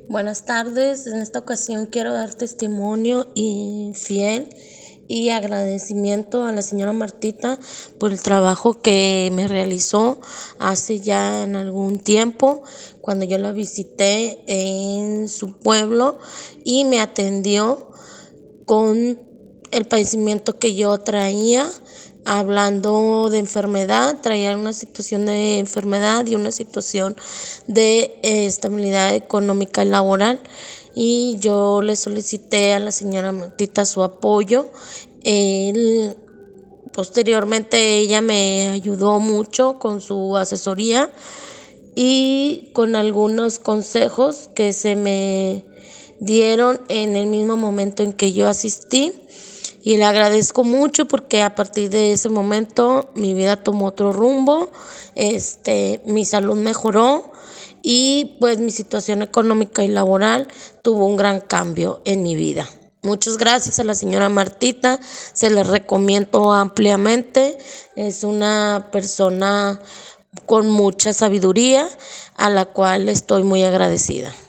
Buenas tardes, en esta ocasión quiero dar testimonio y fiel y agradecimiento a la señora Martita por el trabajo que me realizó hace ya en algún tiempo, cuando yo la visité en su pueblo y me atendió con el padecimiento que yo traía, hablando de enfermedad, traía una situación de enfermedad y una situación de estabilidad económica y laboral. Y yo le solicité a la señora Martita su apoyo. Él, Posteriormente ella me ayudó mucho con su asesoría y con algunos consejos que se me dieron en el mismo momento en que yo asistí. Y le agradezco mucho porque a partir de ese momento mi vida tomó otro rumbo, mi salud mejoró y pues mi situación económica y laboral tuvo un gran cambio en mi vida. Muchas gracias a la señora Martita, se le recomiendo ampliamente. Es una persona con mucha sabiduría a la cual estoy muy agradecida.